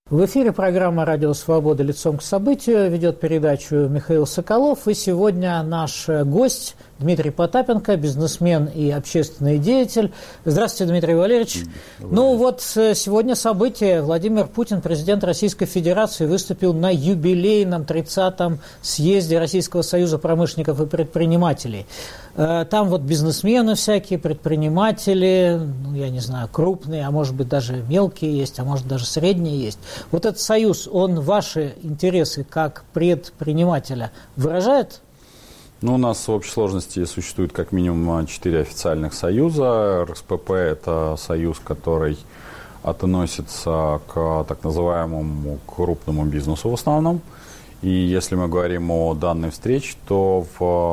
В эфире программа «Радио Свобода. Лицом к событию». Ведет передачу Михаил Соколов. И сегодня наш гость Дмитрий Потапенко, бизнесмен и общественный деятель. Здравствуйте, Дмитрий Валерьевич. Ну вот сегодня событие. Владимир Путин, президент Российской Федерации, выступил на юбилейном 30-м съезде Российского союза промышленников и предпринимателей. Там вот бизнесмены всякие, предприниматели, ну, я не знаю, крупные, а может быть даже мелкие есть, а может даже средние есть. Вот этот союз, он ваши интересы как предпринимателя выражает? Ну, у нас в общей сложности существует как минимум 4 официальных союза. РСПП – это союз, который относится к так называемому крупному бизнесу в основном. И если мы говорим о данной встрече, то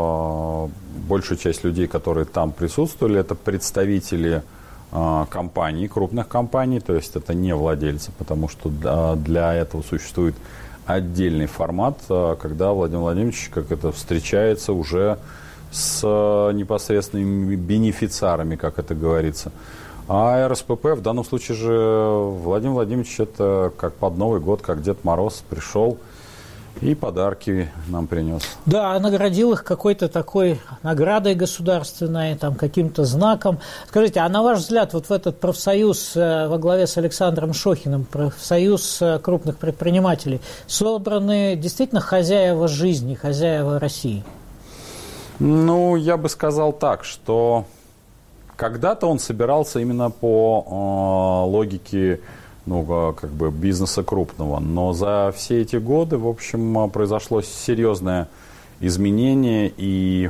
большую часть людей, которые там присутствовали, это представители компаний, крупных компаний, то есть это не владельцы, потому что для этого существует отдельный формат, когда Владимир Владимирович встречается уже с непосредственными бенефициарами, как это говорится. А РСПП, в данном случае же Владимир Владимирович, это как под Новый год, как Дед Мороз пришел и подарки нам принес. Да, наградил их какой-то такой наградой государственной, там, каким-то знаком. Скажите, а на ваш взгляд, вот в этот профсоюз во главе с Александром Шохиным, профсоюз крупных предпринимателей, собраны действительно хозяева жизни, хозяева России? Ну, я бы сказал так, что когда-то он собирался именно по логике бизнеса крупного. Но за все эти годы, в общем, произошло серьезное изменение, и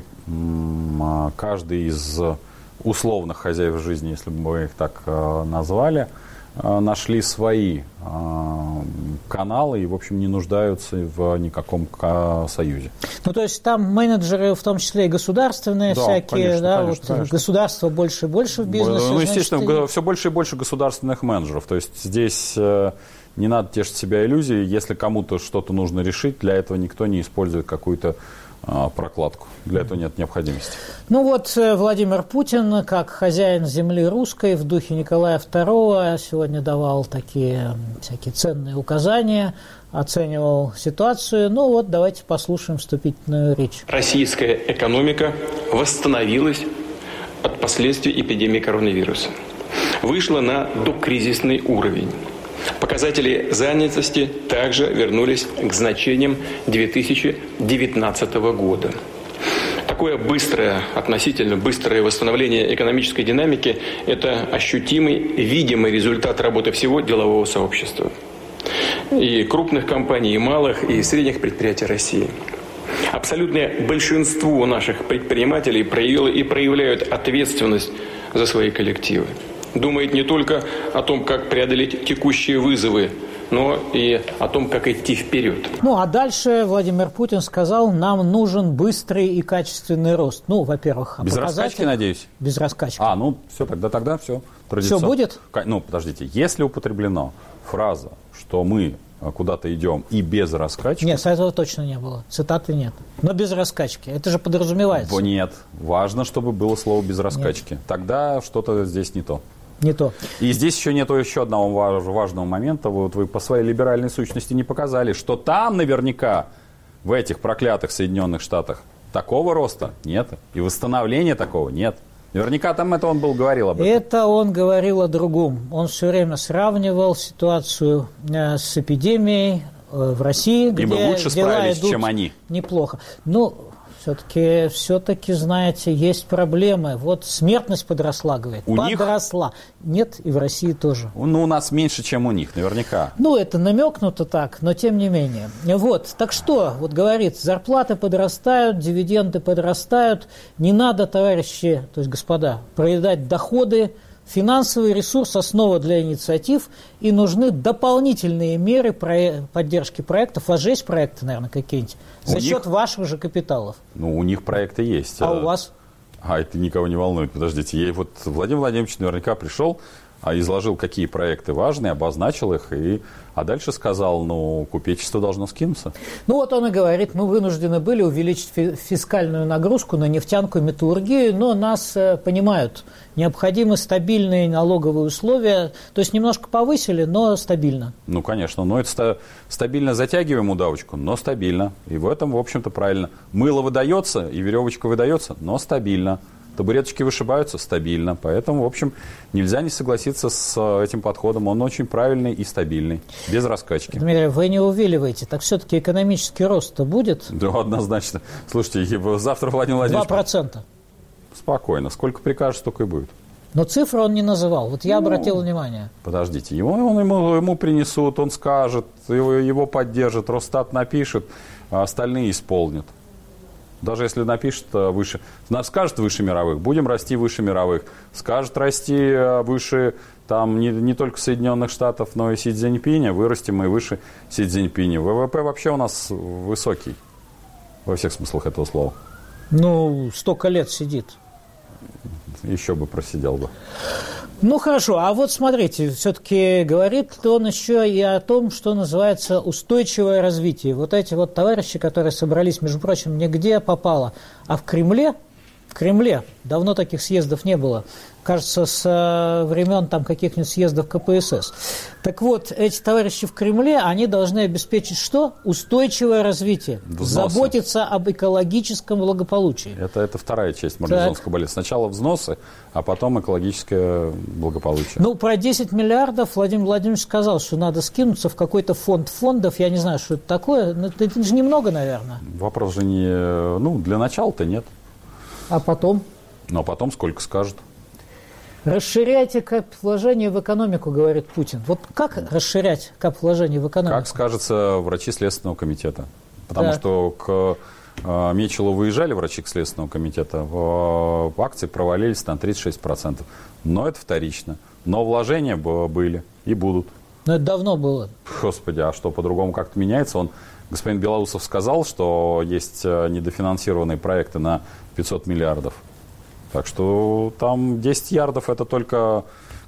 каждый из условных хозяев жизни, если бы мы их так назвали, нашли свои каналы и, в общем, не нуждаются в никаком союзе. Ну, то есть там менеджеры, в том числе и государственные, да, всякие, конечно, да, конечно, вот государство больше и больше в бизнесе. Ну, естественно, значит, все больше и больше государственных менеджеров. То есть здесь не надо тешить себя иллюзией. Если кому-то что-то нужно решить, для этого никто не использует какую-то прокладку. Для этого нет необходимости. Ну вот Владимир Путин, как хозяин земли русской, в духе Николая II, сегодня давал такие всякие ценные указания, оценивал ситуацию. Ну вот давайте послушаем вступительную речь. Российская экономика восстановилась от последствий эпидемии коронавируса. Вышла на докризисный уровень. Показатели занятости также вернулись к значениям 2019 года. Такое относительно быстрое восстановление экономической динамики – это ощутимый, видимый результат работы всего делового сообщества. И крупных компаний, и малых, и средних предприятий России. Абсолютное большинство наших предпринимателей проявило и проявляют ответственность за свои коллективы. Думает не только о том, как преодолеть текущие вызовы, но и о том, как идти вперед. Ну, а дальше Владимир Путин сказал, нам нужен быстрый и качественный рост. Ну, во-первых, без раскачки, надеюсь? Без раскачки. Все, тогда все. Все будет? Ну, подождите, если употреблена фраза, что мы куда-то идем и без раскачки... Нет, этого точно не было. Цитаты нет. Но без раскачки. Это же подразумевается. Нет. Важно, чтобы было слово без раскачки. Нет. Тогда что-то здесь не то. Не то. И здесь нету еще одного важного момента. Вот вы по своей либеральной сущности не показали, что там наверняка, в этих проклятых Соединенных Штатах, такого роста нет. И восстановления такого нет. Наверняка там он говорил об этом. Это он говорил о другом. Он все время сравнивал ситуацию с эпидемией в России, где мы лучше справились, чем они. Неплохо. Ну, все-таки, знаете, есть проблемы. Вот смертность подросла, говорит. Подросла. Нет, и в России тоже. Ну, у нас меньше, чем у них, наверняка. Ну, это намекнуто так, но тем не менее. Вот, так что, вот говорит, зарплаты подрастают, дивиденды подрастают. Не надо, товарищи, то есть господа, проедать доходы. Финансовый ресурс – основа для инициатив, и нужны дополнительные меры поддержки проектов. У вас же есть проекты, наверное, какие-нибудь? За счет ваших же капиталов. Ну, у них проекты есть. А у вас? Это никого не волнует. Подождите, вот Владимир Владимирович наверняка пришел изложил, какие проекты важные, обозначил их, а дальше сказал, купечество должно скинуться. Вот он и говорит, мы вынуждены были увеличить фискальную нагрузку на нефтянку и металлургию, но нас понимают, необходимы стабильные налоговые условия, то есть немножко повысили, но стабильно. Конечно, но это стабильно затягиваем удавочку, но стабильно, и в этом, в общем-то, правильно. Мыло выдается, и веревочка выдается, но стабильно. Табуреточки вышибаются стабильно. Поэтому, в общем, нельзя не согласиться с этим подходом. Он очень правильный и стабильный, без раскачки. Дмитрий, вы не увиливаете. Так все-таки экономический рост-то будет? Да, однозначно. Слушайте, завтра Владимир Владимирович... 2%. Спокойно. Сколько прикажешь, столько и будет. Но цифру он не называл. Вот я обратил внимание. Подождите. Ему принесут, он скажет, его поддержат, Росстат напишет, а остальные исполнят. Даже если напишет выше, скажет выше мировых, будем расти выше мировых. Скажет расти выше не только Соединенных Штатов, но и Си Цзиньпиня, вырастем мы выше Си Цзиньпиня. ВВП вообще у нас высокий, во всех смыслах этого слова. Столько лет сидит. Еще бы просидел бы. Хорошо, а вот смотрите, все-таки говорит он еще и о том, что называется устойчивое развитие. Вот эти вот товарищи, которые собрались, между прочим, не где попало, а в Кремле, давно таких съездов не было, кажется, с времен каких-нибудь съездов КПСС. Так вот, эти товарищи в Кремле, они должны обеспечить что? Устойчивое развитие. Взносы. Заботиться об экологическом благополучии. Это вторая часть марлезонского балета. Сначала взносы, а потом экологическое благополучие. Про 10 миллиардов Владимир Владимирович сказал, что надо скинуться в какой-то фонд фондов. Я не знаю, что это такое. Это же немного, наверное. Вопрос же не... для начала-то нет. А потом? А потом сколько скажут. Расширяйте капвложение в экономику, говорит Путин. Вот как расширять капвложение в экономику? Как скажется врачи Следственного комитета. Потому что к Мечелу выезжали врачи Следственного комитета, акции провалились на 36%. Но это вторично. Но вложения были и будут. Но это давно было. Господи, а что, по-другому как-то меняется? Господин Белоусов сказал, что есть недофинансированные проекты на 500 миллиардов. Так что там 10 ярдов это только...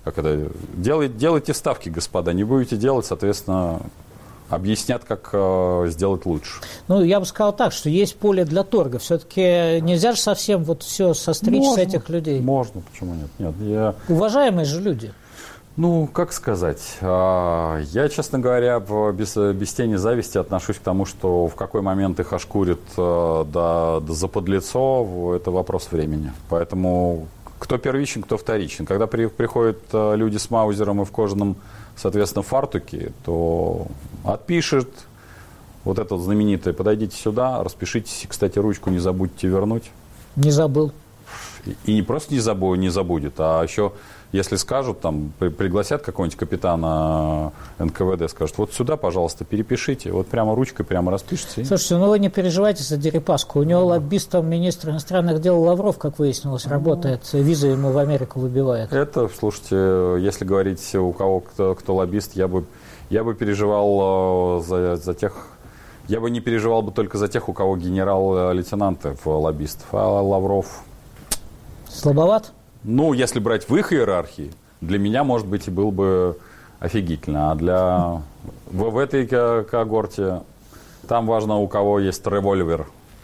Делайте ставки, господа. Не будете делать, соответственно, объяснят, как сделать лучше. Я бы сказал так, что есть поле для торга. Все-таки нельзя же совсем все состричь с этих людей. Можно, почему нет? Уважаемые же люди. Как сказать, я, честно говоря, без тени зависти отношусь к тому, что в какой момент их ошкурят до заподлицо, это вопрос времени. Поэтому кто первичен, кто вторичен. Когда приходят люди с маузером и в кожаном, соответственно, фартуке, то отпишет вот это знаменитое: подойдите сюда, распишитесь, кстати, ручку не забудьте вернуть. Не забыл. И не просто не забудет, а еще... Если скажут, пригласят какого-нибудь капитана НКВД, скажут, вот сюда, пожалуйста, перепишите, вот прямо ручкой, прямо распишите. Слушайте, вы не переживайте за Дерипаску. У него лоббистом министр иностранных дел Лавров, как выяснилось, работает. Визы ему в Америку выбивает. Это, слушайте, если говорить у кого кто лоббист, я бы переживал за тех... Я бы не переживал бы только за тех, у кого генерал-лейтенанты лоббистов, а Лавров... Слабоват? Если брать в их иерархии, для меня, может быть, и было бы офигительно. А в этой когорте там важно, у кого есть револьвер.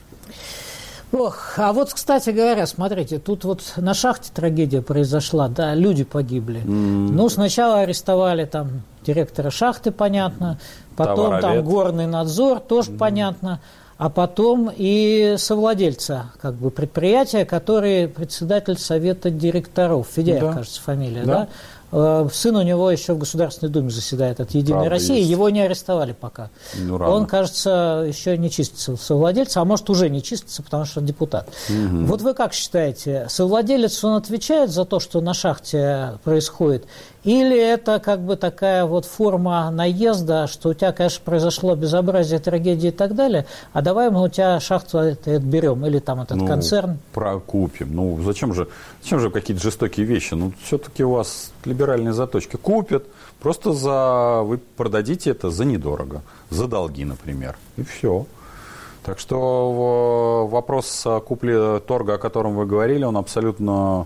А вот, кстати говоря, смотрите, тут вот на шахте трагедия произошла, да, люди погибли. Сначала арестовали директора шахты, понятно, потом горный надзор, тоже понятно. А потом и совладельца предприятия, который председатель совета директоров. Федяев, кажется, фамилия, да? Сын у него еще в Государственной Думе заседает от «Единой России». Есть. Его не арестовали пока. Он, кажется, еще не числится совладельцем, а может, уже не числится, потому что депутат. Вот вы как считаете, совладелец, он отвечает за то, что на шахте происходит? Или это такая вот наезда, что у тебя, конечно, произошло безобразие, трагедия и так далее, а давай мы у тебя шахту отберем, или этот концерн? Прокупим. Зачем же какие-то жестокие вещи? Все-таки у вас либеральные заточки. Купят, просто вы продадите это за недорого, за долги, например, и все. Так что вопрос купли-торга, о котором вы говорили, он абсолютно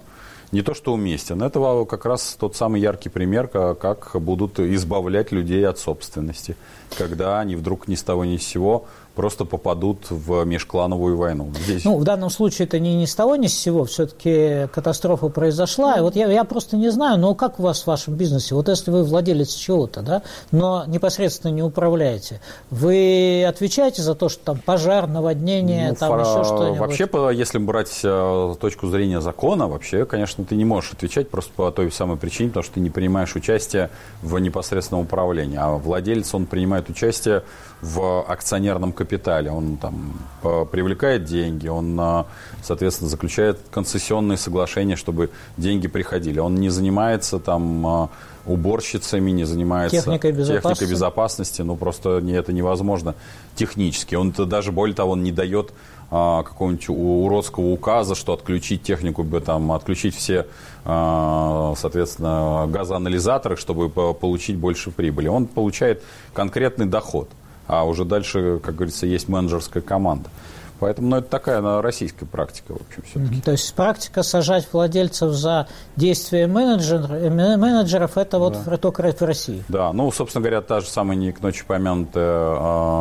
не то что уместен. Это как раз тот самый яркий пример, как будут избавлять людей от собственности, когда они вдруг ни с того ни с сего просто попадут в межклановую войну. Здесь... Ну, в данном случае это не с того ни с сего, все-таки катастрофа произошла. И вот я просто не знаю, но как у вас в вашем бизнесе, вот если вы владелец чего-то, да, но непосредственно не управляете, вы отвечаете за то, что там пожар, наводнение, там еще что-нибудь? Вообще, если брать точку зрения закона, вообще, конечно, ты не можешь отвечать просто по той самой причине, потому что ты не принимаешь участие в непосредственном управлении, а владелец, он принимает участие в акционерном капитале, он там привлекает деньги, он, соответственно, заключает концессионные соглашения, чтобы деньги приходили. Он не занимается там уборщицами, не занимается техникой безопасности, ну просто это невозможно технически. Он даже, более того, он не дает какого-нибудь уродского указа, что отключить технику, там, отключить все, соответственно, газоанализаторы, чтобы получить больше прибыли. Он получает конкретный доход. А уже дальше, как говорится, есть менеджерская команда. Поэтому это такая российская практика, в общем, все-таки. То есть практика сажать владельцев за действия менеджеров, это вот только в России? Да, ну, собственно говоря, та же самая не к ночи помянутая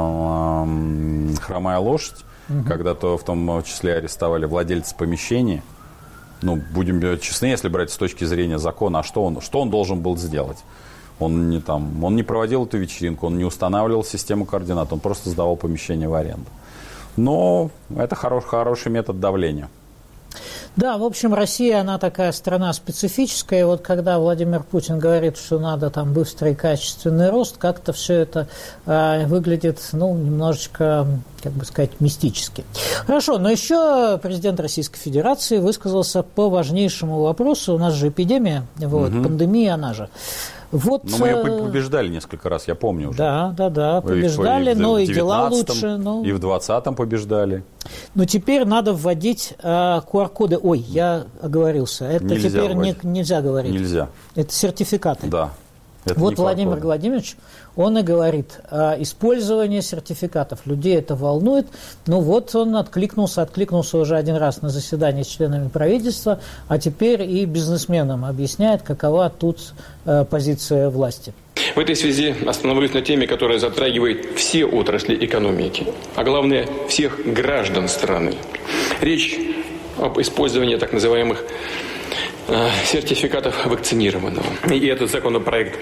хромая лошадь, когда-то в том числе арестовали владельца помещения. Ну, будем честны, если брать с точки зрения закона, а что он должен был сделать? Он не проводил эту вечеринку, он не устанавливал систему координат, он просто сдавал помещение в аренду. Но это хороший метод давления. Да, в общем, Россия, она такая страна специфическая. И вот когда Владимир Путин говорит, что надо там быстрый и качественный рост, как-то все это выглядит, немножечко, как бы сказать, мистически. Хорошо, но еще президент Российской Федерации высказался по важнейшему вопросу. У нас же эпидемия, пандемия, она же. Вот, но мы ее побеждали несколько раз, я помню уже. Да, побеждали, но и дела лучше. И в 20-м побеждали. Но теперь надо вводить QR-коды. Ой, я оговорился. Это нельзя теперь нельзя говорить. Нельзя. Это сертификаты. Да. Это вот Владимир Владимирович, он и говорит, использование сертификатов. Людей это волнует. Ну вот он откликнулся уже один раз на заседании с членами правительства, а теперь и бизнесменам объясняет, какова тут позиция власти. В этой связи остановлюсь на теме, которая затрагивает все отрасли экономики, а главное, всех граждан страны. Речь об использовании так называемых сертификатов вакцинированного. И этот законопроект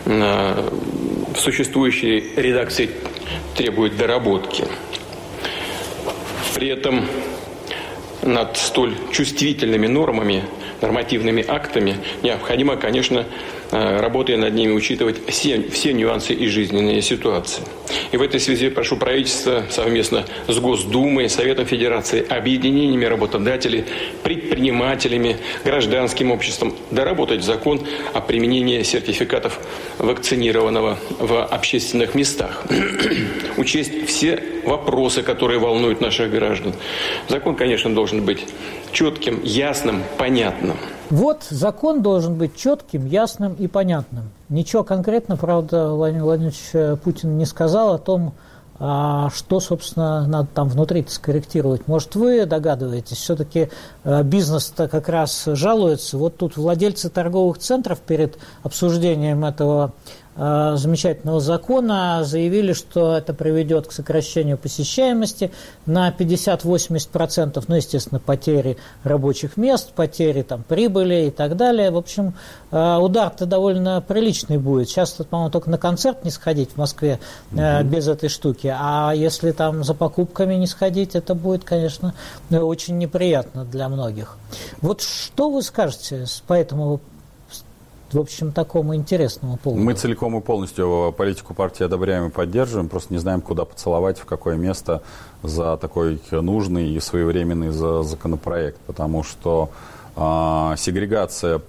в существующей редакции требует доработки. При этом над столь чувствительными нормами, нормативными актами необходимо, конечно, работая над ними, учитывать все нюансы и жизненные ситуации. И в этой связи прошу правительство совместно с Госдумой, Советом Федерации, объединениями работодателей, предпринимателями, гражданским обществом доработать закон о применении сертификатов вакцинированного в общественных местах. Учесть все вопросы, которые волнуют наших граждан. Закон, конечно, должен быть четким, ясным, понятным. Вот закон должен быть четким, ясным и понятным. Ничего конкретно, правда, Владимир Владимирович Путин не сказал о том, что, собственно, надо там внутри скорректировать. Может, вы догадываетесь, все-таки бизнес-то как раз жалуется. Вот тут владельцы торговых центров перед обсуждением этого замечательного закона заявили, что это приведет к сокращению посещаемости на 50-80%, естественно, потери рабочих мест, потери прибыли и так далее. В общем, удар-то довольно приличный будет. Сейчас, по-моему, только на концерт не сходить в Москве без этой штуки, а если там за покупками не сходить, это будет, конечно, очень неприятно для многих. Вот что вы скажете по этому, в общем, такому интересному поводу? Мы целиком и полностью политику партии одобряем и поддерживаем, просто не знаем, куда поцеловать, в какое место за такой нужный и своевременный законопроект, потому что сегрегация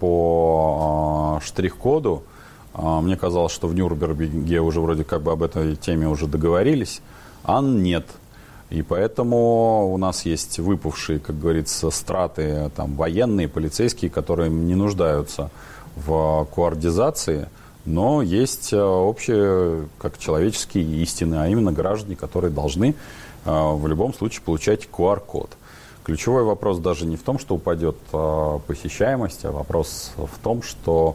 по штрих-коду, мне казалось, что в Нюрнберге уже вроде как бы об этой теме уже договорились, а нет. И поэтому у нас есть выпавшие, как говорится, страты военные, полицейские, которые не нуждаются в коордизации, но есть общие, как человеческие истины, а именно граждане, которые должны в любом случае получать QR-код. ключевой вопрос даже не в том, что упадет посещаемость, а вопрос в том, что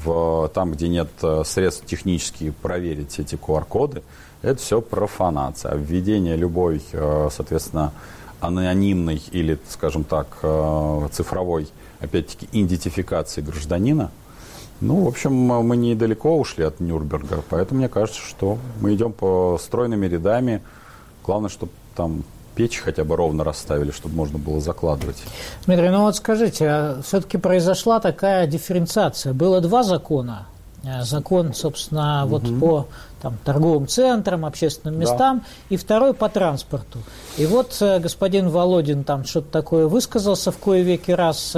там, где нет средств технически проверить эти QR-коды, это все профанация. Введение любой, соответственно, анонимной или, скажем так, цифровой, опять-таки, идентификации гражданина. Ну, в общем, мы недалеко ушли от Нюрнберга, поэтому мне кажется, что мы идем по стройными рядами. Главное, чтобы там печи хотя бы ровно расставили, чтобы можно было закладывать. Дмитрий, ну вот скажите, а все-таки произошла такая дифференциация. Было два закона. Закон, собственно, вот по торговым центрам, общественным местам, и второй по транспорту. И вот господин Володин там что-то такое высказался в кое-веки раз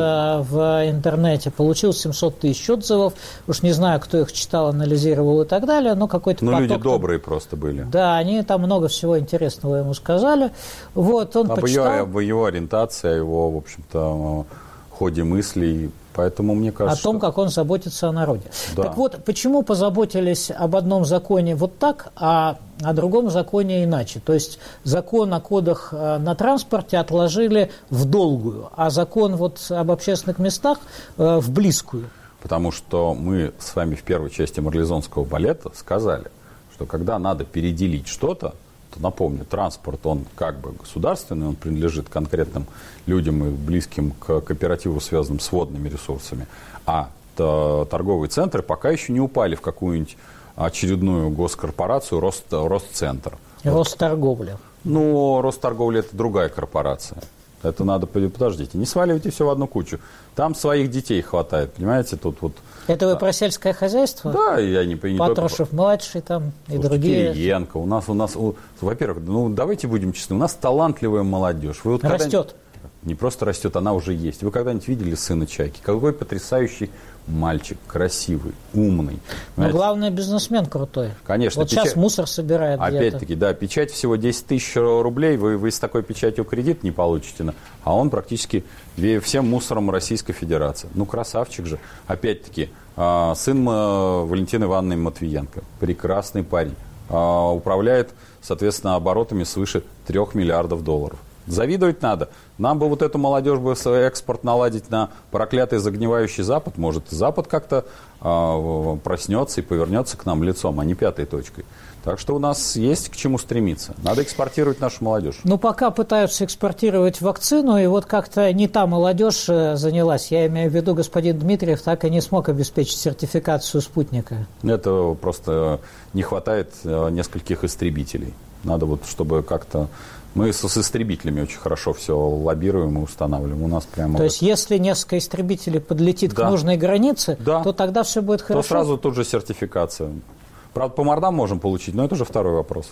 в интернете, получил 700 тысяч отзывов. Уж не знаю, кто их читал, анализировал и так далее, но какой-то поток. Люди добрые просто были. Да, они там много всего интересного ему сказали. Вот, он почитал. Об его ориентации, о его, в общем-то, ходе мыслей. Поэтому мне кажется, о том, как он заботится о народе. Да. Так вот, почему позаботились об одном законе вот так, а о другом законе иначе? То есть закон о кодах на транспорте отложили в долгую, а закон вот об общественных местах в близкую. Потому что мы с вами в первой части марлезонского балета сказали, что когда надо переделить что-то, то, напомню, транспорт, он как бы государственный, он принадлежит конкретным людям и близким к кооперативу, связанным с водными ресурсами. А торговые центры пока еще не упали в какую-нибудь очередную госкорпорацию Росцентр. Росторговля. Ну, Росторговля – это другая корпорация. Это надо, подождите, не сваливайте все в одну кучу. Там своих детей хватает, понимаете, тут вот. Это вы про сельское хозяйство? Да, я не понимаю. Патрушев-младший там и другие. Кириенко. У нас, во-первых, давайте будем честны, у нас талантливая молодежь. Вы вот растет. Не просто растет, она уже есть. Вы когда-нибудь видели сына Чайки? Какой потрясающий мальчик, красивый, умный. Но главное, бизнесмен крутой. Конечно. Вот сейчас мусор собирает где-то. Опять-таки, да, печать всего 10 тысяч рублей, вы с такой печатью кредит не получите. А он практически всем мусором Российской Федерации. Ну, красавчик же. Опять-таки, сын Валентины Ивановны Матвиенко. Прекрасный парень. Управляет, соответственно, оборотами свыше 3 миллиардов долларов. Завидовать надо. Нам бы вот эту молодежь бы экспорт наладить на проклятый загнивающий Запад. Может, Запад как-то проснется и повернется к нам лицом, а не пятой точкой. Так что у нас есть к чему стремиться. Надо экспортировать нашу молодежь. Ну, пока пытаются экспортировать вакцину, и вот как-то не та молодежь занялась. Я имею в виду, господин Дмитриев так и не смог обеспечить сертификацию спутника. Это просто не хватает нескольких истребителей. Надо вот, чтобы как-то... Мы с истребителями очень хорошо все лоббируем и устанавливаем. У нас прямо... То есть, если несколько истребителей подлетит к нужной границе, то тогда все будет хорошо? То сразу тут же сертификация. Правда, по мордам можем получить, но это уже второй вопрос.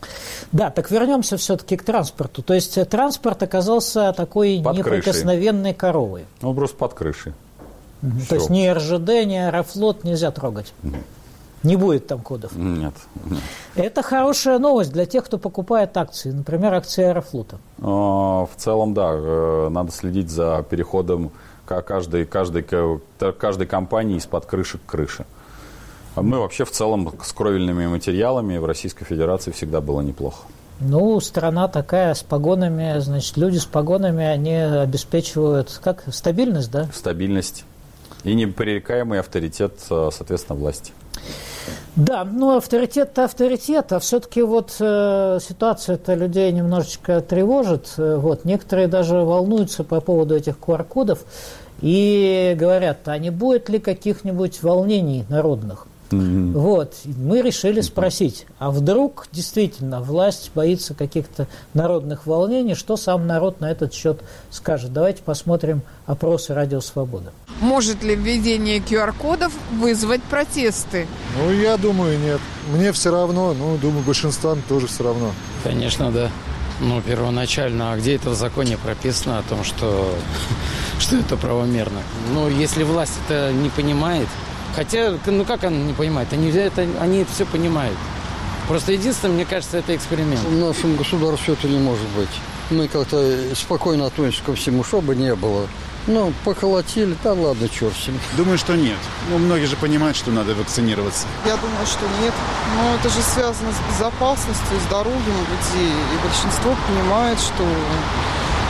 Да, так вернемся все-таки к транспорту. То есть, транспорт оказался такой неприкосновенной коровой. Он просто под крышей. То есть, ни РЖД, ни Аэрофлот нельзя трогать. Не будет там кодов. Нет. Это хорошая новость для тех, кто покупает акции, например, акции Аэрофлота. В целом, да, надо следить за переходом каждой компании из-под крыши к крыше. Мы вообще в целом с кровельными материалами в Российской Федерации всегда было неплохо. Ну, страна такая с погонами, значит, люди с погонами, они обеспечивают, стабильность, да? Стабильность и непререкаемый авторитет, соответственно, власти. Да, ну авторитет-то авторитет, а все-таки вот ситуация-то людей немножечко тревожит. Вот, некоторые даже волнуются по поводу этих QR-кодов и говорят, а не будет ли каких-нибудь волнений народных? Вот, мы решили спросить, а вдруг действительно власть боится каких-то народных волнений, что сам народ на этот счет скажет? Давайте посмотрим опросы «Радио Свобода». Может ли введение QR-кодов вызвать протесты? Ну, я думаю, нет. Мне все равно, думаю, большинству тоже все равно. Конечно, да. Первоначально, а где это в законе прописано о том, что это правомерно? Если власть это не понимает, хотя, как она не понимает? Они это все понимают. Просто единственное, мне кажется, это эксперимент. В нашем государстве это не может быть. Мы как-то спокойно относимся ко всему, чтобы не было. Поколотили, да ладно, черт с ним. Думаю, что нет. Многие же понимают, что надо вакцинироваться. Я думаю, что нет. Это же связано с безопасностью, здоровьем людей. И большинство понимает, что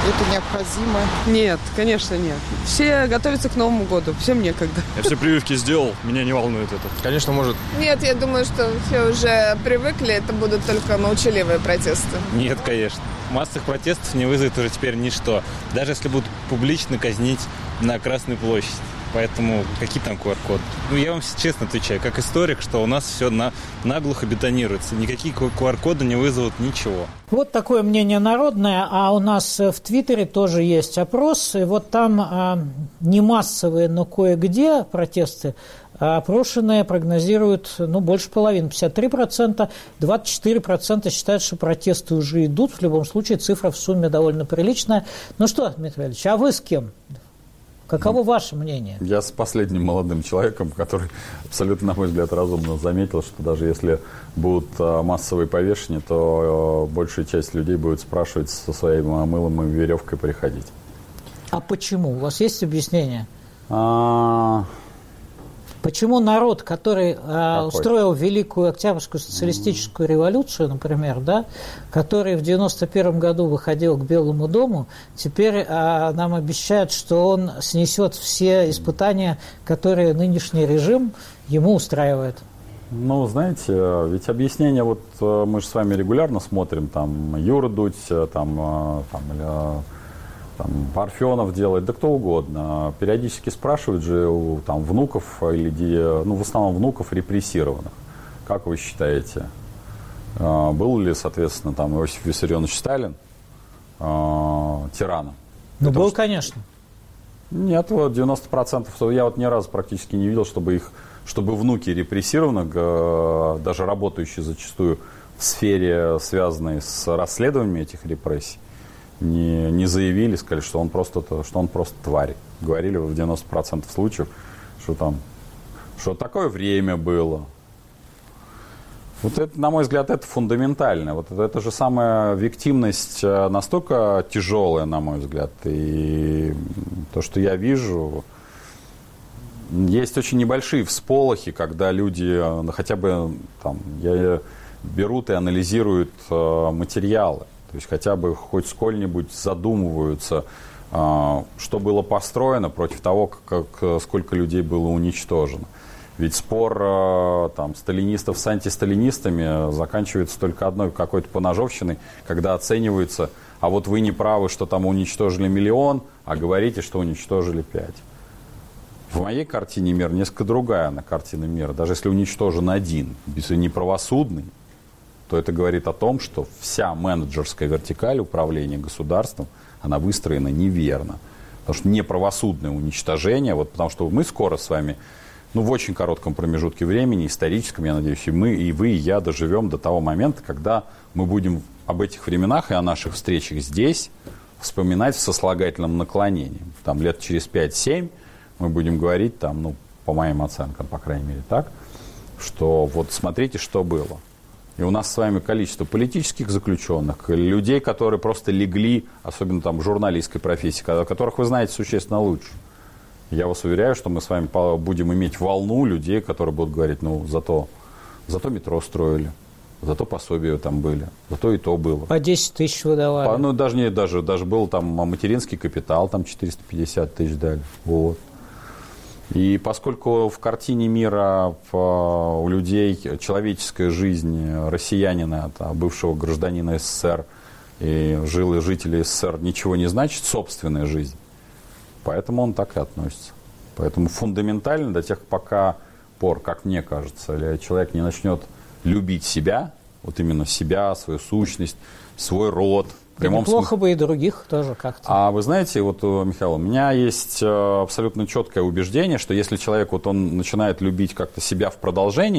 это необходимо. Нет, конечно, нет. Все готовятся к Новому году, всем некогда. Я все прививки сделал, меня не волнует это. Конечно, может. Нет, я думаю, что все уже привыкли, это будут только молчаливые протесты. Нет, конечно. Массовых протестов не вызовет уже теперь ничто. Даже если будут публично казнить на Красной площади. Поэтому какие там QR-коды? Ну, я вам честно отвечаю, как историк, что у нас все наглухо бетонируется. Никакие QR-коды не вызовут ничего. Вот такое мнение народное. А у нас в Твиттере тоже есть опрос. И вот там не массовые, но кое-где протесты. Опрошенные прогнозируют, больше половины, 53%, 24% считают, что протесты уже идут. В любом случае, цифра в сумме довольно приличная. Ну что, Дмитрий Валерьевич, а вы с кем? Каково ваше мнение? Я с последним молодым человеком, который абсолютно, на мой взгляд, разумно заметил, что даже если будут массовые повешения, то большая часть людей будет спрашивать со своим мылом и веревкой приходить. А почему? У вас есть объяснение? Почему народ, который устроил Великую Октябрьскую социалистическую революцию, например, да, который в 1991 году выходил к Белому дому, теперь нам обещают, что он снесет все испытания, которые нынешний режим ему устраивает? Ну, знаете, ведь объяснение, вот мы же с вами регулярно смотрим, там, Юра Дудь, Парфенов делает, да кто угодно. Периодически спрашивают же у внуков, в основном внуков репрессированных. Как вы считаете, был ли, соответственно, Иосиф Виссарионович Сталин тираном? Был, конечно. Нет, 90%. Я ни разу практически не видел, чтобы внуки репрессированных, даже работающие зачастую в сфере, связанной с расследованием этих репрессий, не заявили, сказали, что он просто тварь. Говорили в 90% случаев, что такое время было. Вот это, на мой взгляд, это фундаментально. Вот это же самая виктимность настолько тяжелая, на мой взгляд. И то, что я вижу, есть очень небольшие всполохи, когда люди хотя бы берут и анализируют материалы. То есть хотя бы хоть сколь-нибудь задумываются, что было построено против того, сколько людей было уничтожено. Ведь спор сталинистов с антисталинистами заканчивается только одной какой-то поножовщиной, когда оценивается, а вот вы не правы, что там уничтожили 1 миллион, а говорите, что уничтожили 5. В моей картине мира несколько другая картина мира. Даже если уничтожен один, если неправосудный, то это говорит о том, что вся менеджерская вертикаль управления государством, она выстроена неверно. Потому что неправосудное уничтожение, потому что мы скоро с вами, в очень коротком промежутке времени, историческом, я надеюсь, и вы, и я доживем до того момента, когда мы будем об этих временах и о наших встречах здесь вспоминать в сослагательном наклонении. Лет через 5-7 мы будем говорить, по моим оценкам, по крайней мере, так, что вот смотрите, что было. И у нас с вами количество политических заключенных, людей, которые просто легли, особенно в журналистской профессии, которых вы знаете существенно лучше. Я вас уверяю, что мы с вами будем иметь волну людей, которые будут говорить, зато метро строили, зато пособия были, зато и то было. По 10 тысяч выдавали. Даже был материнский капитал, 450 тысяч дали. Вот. И поскольку в картине мира у людей человеческая жизнь россиянина, бывшего гражданина СССР и жителей СССР ничего не значит, собственная жизнь, поэтому он так и относится. Поэтому фундаментально до тех пор, как мне кажется, человек не начнет любить себя, вот именно себя, свою сущность, свой род. Неплохо бы и других тоже как-то. А вы знаете, Михаил, у меня есть абсолютно четкое убеждение, что если человек он начинает любить как-то себя в продолжении,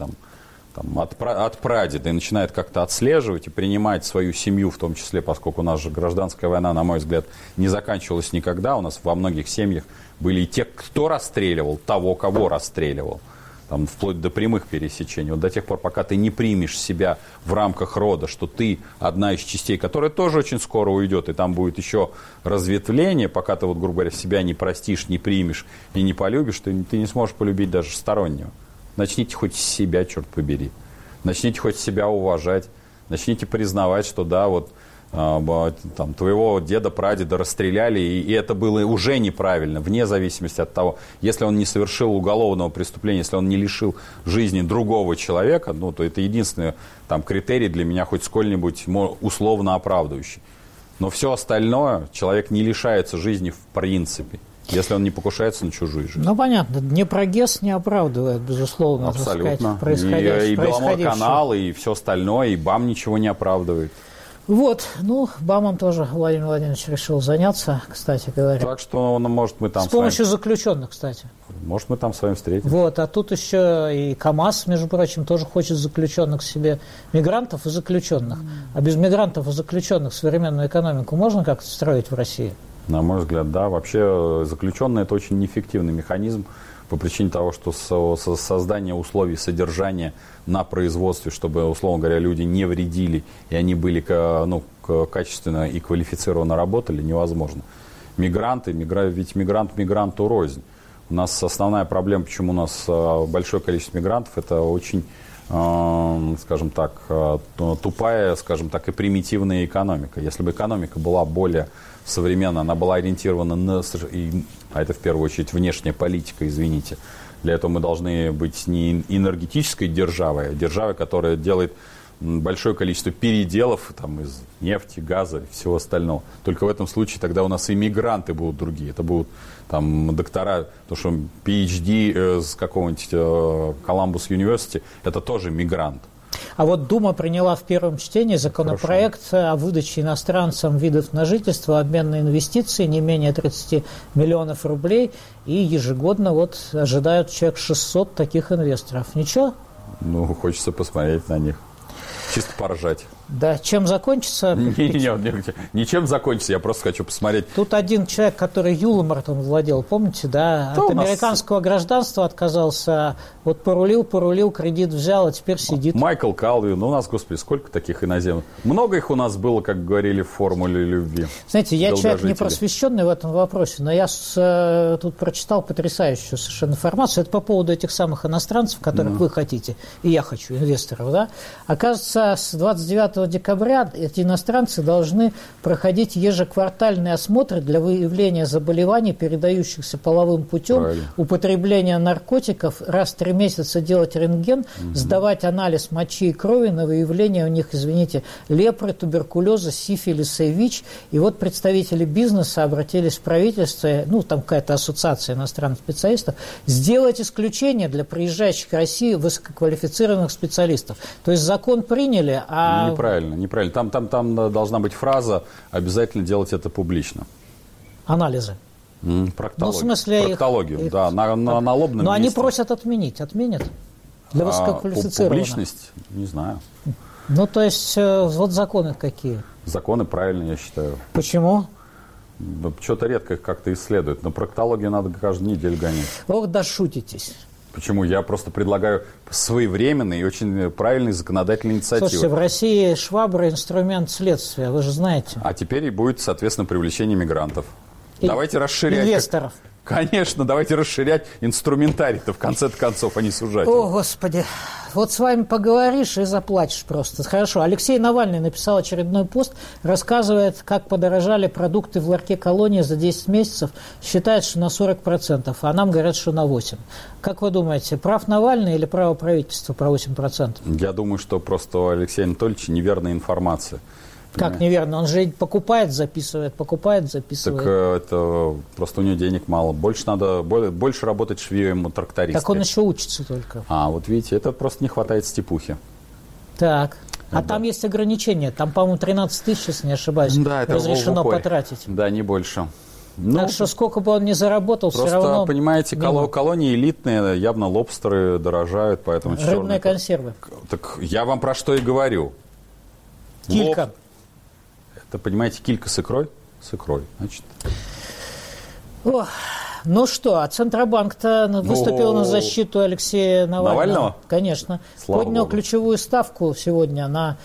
от прадеда, и начинает как-то отслеживать и принимать свою семью, в том числе, поскольку у нас же гражданская война, на мой взгляд, не заканчивалась никогда. У нас во многих семьях были и те, кто расстреливал того, кого расстреливал. Вплоть до прямых пересечений. Вот до тех пор, пока ты не примешь себя в рамках рода, что ты одна из частей, которая тоже очень скоро уйдет, и там будет еще разветвление, пока ты, грубо говоря, себя не простишь, не примешь и не полюбишь, ты не сможешь полюбить даже стороннего. Начните хоть с себя, черт побери. Начните хоть себя уважать. Начните признавать, что там, твоего деда-прадеда расстреляли, и это было уже неправильно, вне зависимости от того, если он не совершил уголовного преступления, если он не лишил жизни другого человека, ну, то это единственный там, критерий для меня хоть сколь-нибудь условно оправдывающий. Но все остальное, человек не лишается жизни в принципе, если он не покушается на чужую жизнь. Ну, понятно, Днепрогэс не оправдывает, безусловно, абсолютно. Происходящее. И Беломорканал, и все остальное, и БАМ ничего не оправдывает. Вот, ну, БАМом тоже Владимир Владимирович решил заняться, кстати говоря. Так что, может, мы там с помощью заключенных, кстати. Может, мы там с вами встретимся. Вот, а тут еще и КАМАЗ, между прочим, тоже хочет заключенных себе, мигрантов и заключенных. А без мигрантов и заключенных современную экономику можно как-то строить в России? На мой взгляд, да. Вообще заключенные – это очень неэффективный механизм по причине того, что создание условий содержания на производстве, чтобы, условно говоря, люди не вредили, и они были качественно и квалифицированно работали, невозможно. Мигранты, ведь мигрант мигранту рознь. У нас основная проблема, почему у нас большое количество мигрантов, это очень, скажем так, тупая, скажем так, и примитивная экономика. Если бы экономика была более современная, она была ориентирована на, а это в первую очередь внешняя политика, извините. Для этого мы должны быть не энергетической державой, а державой, которая делает большое количество переделов там, из нефти, газа и всего остального. Только в этом случае тогда у нас и мигранты будут другие. Это будут там доктора, потому что PhD с какого-нибудь Columbus University, это тоже мигрант. А вот Дума приняла в первом чтении законопроект о выдаче иностранцам видов на жительство, обмен на инвестиции не менее 30 миллионов рублей. И ежегодно вот ожидают человек 600 таких инвесторов. Ничего? Ну, хочется посмотреть на них. Чисто поржать. Да, чем закончится? Ничем закончится, я просто хочу посмотреть. Тут один человек, который Юломартом владел, помните, да? От американского гражданства отказался, вот порулил, кредит взял, а теперь сидит. Майкл Калвин, у нас, господи, сколько таких иноземных? Много их у нас было, как говорили в формуле любви. Знаете, я человек не просвещенный в этом вопросе, но я тут прочитал потрясающую совершенно информацию. Это по поводу этих самых иностранцев, которых вы хотите, и я хочу, инвесторов, да? Оказывается, с 29 декабря эти иностранцы должны проходить ежеквартальные осмотры для выявления заболеваний, передающихся половым путем, употребления наркотиков, раз в 3 месяца делать рентген, сдавать анализ мочи и крови на выявление у них, извините, лепры, туберкулеза, сифилиса и ВИЧ. И вот представители бизнеса обратились в правительство, ну, там какая-то ассоциация иностранных специалистов, сделать исключение для приезжающих в Россию высококвалифицированных специалистов. То есть закон приняли, а... Неправильно. Там должна быть фраза «обязательно делать это публично». Анализы. Проктологию. Ну, в смысле проктологию, да, на лобном но месте. Они просят отменить. Отменят? Для высококвалифицированных. Публичность? Не знаю. Ну, то есть, вот законы какие? Законы правильные, я считаю. Почему? Что-то редко их как-то исследуют. Но проктологию надо каждую неделю гонять. Ох, да шутитесь. Почему? Я просто предлагаю своевременные и очень правильные законодательные инициативы. Слушайте, в России швабра – инструмент следствия, вы же знаете. А теперь и будет, соответственно, привлечение мигрантов. Давайте расширять... Инвесторов. Конечно, давайте расширять инструментарий-то, в конце концов, а не сужать. О, Господи. Вот с вами поговоришь и заплачешь просто. Хорошо. Алексей Навальный написал очередной пост, рассказывает, как подорожали продукты в ларьке «Колония» за 10 месяцев. Считает, что на 40%, а нам говорят, что на 8%. Как вы думаете, прав Навальный или право правительства про 8%? Я думаю, что просто у Алексея Анатольевича неверная информация. Как неверно? Он же покупает, записывает. Так это просто у него денег мало. Больше работать швеем-трактористом. Так он еще учится только. А, вот видите, это просто не хватает степухи. Так. А там есть ограничения. Там, по-моему, 13 тысяч, если не ошибаюсь, да, это разрешено потратить. Да, не больше. Так что сколько бы он ни заработал, все равно... Просто, понимаете, колонии элитные, явно лобстеры дорожают, поэтому... Рыбные консервы. Так я вам про что и говорю. Килька. Это, понимаете, килька с икрой? С икрой, значит. Ну что, а Центробанк-то выступил на защиту Алексея Навального. Конечно. Поднял ключевую ставку сегодня на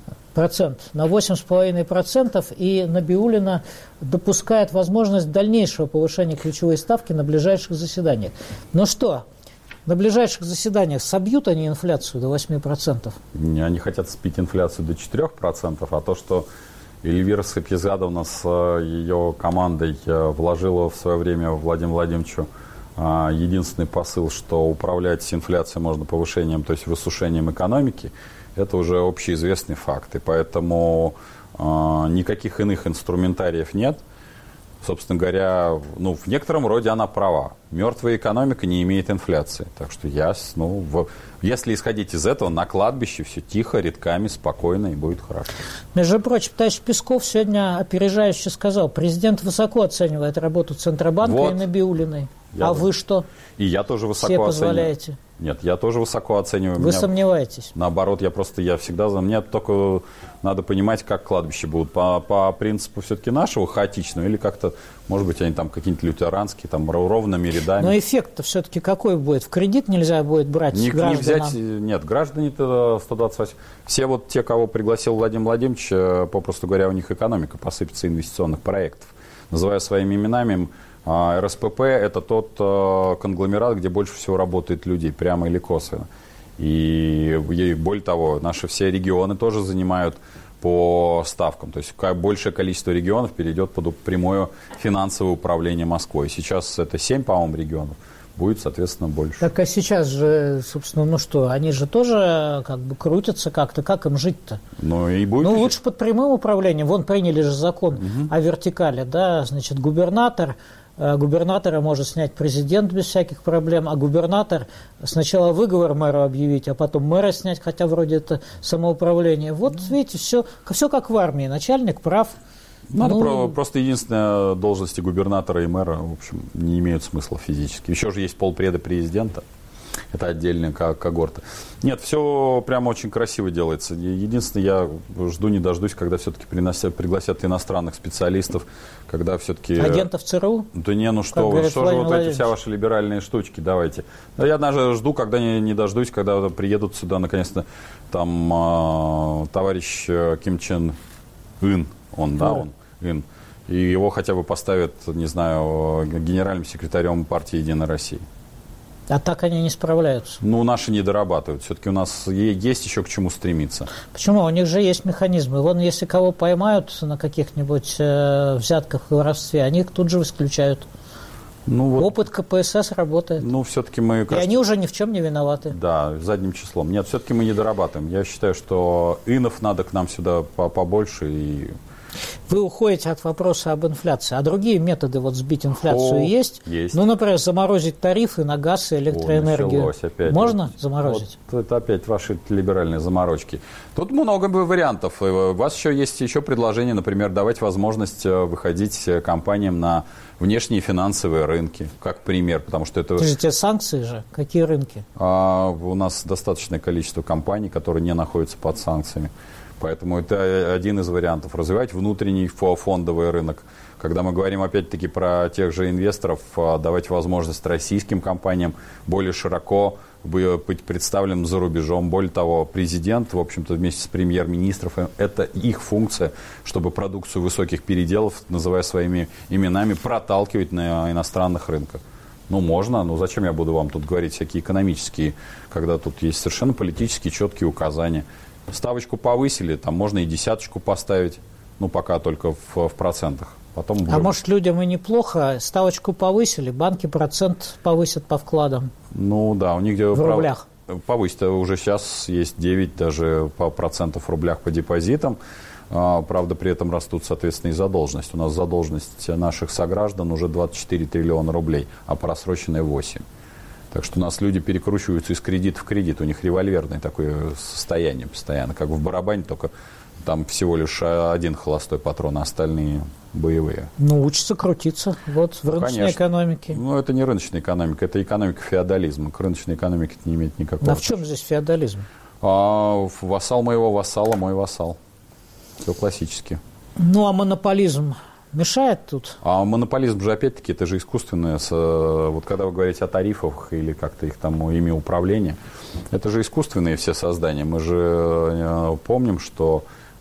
8,5%, и Набиуллина допускает возможность дальнейшего повышения ключевой ставки на ближайших заседаниях. Ну что, на ближайших заседаниях собьют они инфляцию до 8%? Они хотят сбить инфляцию до 4%, а то, что Эльвира Сапизадовна с ее командой вложила в свое время Владимиру Владимировичу единственный посыл, что управлять инфляцией можно повышением, то есть высушением экономики. Это уже общеизвестный факт. И поэтому никаких иных инструментариев нет. Собственно говоря, в некотором роде она права. Мертвая экономика не имеет инфляции. Так что если исходить из этого, на кладбище все тихо, рядками, спокойно и будет хорошо. Между прочим, товарищ Песков сегодня опережающе сказал, президент высоко оценивает работу Центробанка и Набиуллиной. Вы что? И я тоже высоко оцениваю. Все позволяете? Нет, я тоже высоко оцениваю. Вы сомневаетесь? Наоборот, я всегда мне только надо понимать, как кладбища будут. По принципу все-таки нашего хаотичного, или как-то, может быть, они там какие-нибудь лютеранские, там ровными рядами. Но эффект-то все-таки какой будет? В кредит нельзя будет брать гражданам? Нет, граждане-то 128. Все вот те, кого пригласил Владимир Владимирович, попросту говоря, у них экономика посыпется инвестиционных проектов. Называя своими именами, РСПП – это тот конгломерат, где больше всего работает людей, прямо или косвенно. И более того, наши все регионы тоже занимают по ставкам. То есть большее количество регионов перейдет под прямое финансовое управление Москвой. Сейчас это 7, по-моему, регионов. Будет, соответственно, больше. Так, а сейчас же, собственно, они же тоже крутятся как-то. Как им жить-то? И будет. Лучше под прямым управлением. Вон приняли же закон о вертикали, да, значит, губернатора может снять президент без всяких проблем, а губернатор сначала выговор мэру объявить, а потом мэра снять, хотя вроде это самоуправление. Вот, видите, все как в армии. Начальник прав. Просто единственная должности губернатора и мэра, в общем, не имеют смысла физически. Еще же есть полпреда президента. Это отдельная когорта. Нет, все прямо очень красиво делается. Единственное, я жду не дождусь, когда все-таки пригласят иностранных специалистов, когда все-таки... Агентов ЦРУ? Да не, что же вот эти вся ваши либеральные штучки, давайте. Я даже жду, когда не дождусь, когда приедут сюда, наконец-то, там товарищ Ким Чен Ын, Ын, и его хотя бы поставят, не знаю, генеральным секретарем партии «Единая Россия». А так они не справляются. Наши не дорабатывают. Все-таки у нас есть еще к чему стремиться. Почему? У них же есть механизмы. Вон, если кого поймают на каких-нибудь взятках и воровстве, они их тут же исключают. Опыт КПСС работает. Все-таки мы... И они уже ни в чем не виноваты. Да, задним числом. Нет, все-таки мы не дорабатываем. Я считаю, что инов надо к нам сюда побольше и... Вы уходите от вопроса об инфляции. А другие методы сбить инфляцию есть? Есть. Например, заморозить тарифы на газ и электроэнергию. Опять. Можно заморозить? Это опять ваши либеральные заморочки. Тут много вариантов. У вас есть предложение, например, давать возможность выходить компаниям на внешние финансовые рынки, как пример, потому что это... Подождите, санкции же? Какие рынки? У нас достаточное количество компаний, которые не находятся под санкциями. Поэтому это один из вариантов. Развивать внутренний фондовый рынок. Когда мы говорим опять-таки про тех же инвесторов, давать возможность российским компаниям более широко быть представленным за рубежом. Более того, президент, в общем-то, вместе с премьер-министром, это их функция, чтобы продукцию высоких переделов, называя своими именами, проталкивать на иностранных рынках. Можно, зачем я буду вам тут говорить всякие экономические, когда тут есть совершенно политические четкие указания. Ставочку повысили, там можно и десяточку поставить, пока только в процентах. Потом может, людям и неплохо, ставочку повысили, банки процент повысят по вкладам. Да, у них где... В рублях. Повысить уже сейчас есть 9 даже процентов в рублях по депозитам. Правда, при этом растут, соответственно, и задолженность. У нас задолженность наших сограждан уже 24 триллиона рублей, а просроченная 8. Так что у нас люди перекручиваются из кредита в кредит. У них револьверное такое состояние постоянно, как в барабане, только там всего лишь один холостой патрон, а остальные боевые. Учатся крутиться в рыночной экономике. Это не рыночная экономика, это экономика феодализма. К рыночной экономике это не имеет никакого... А в чем здесь феодализм? Вассал моего вассала, мой вассал. Все классически. А монополизм мешает тут? А монополизм же, опять-таки, это же искусственное. Когда вы говорите о тарифах или как-то их там ими управления, это же искусственные все создания. Мы же помним, что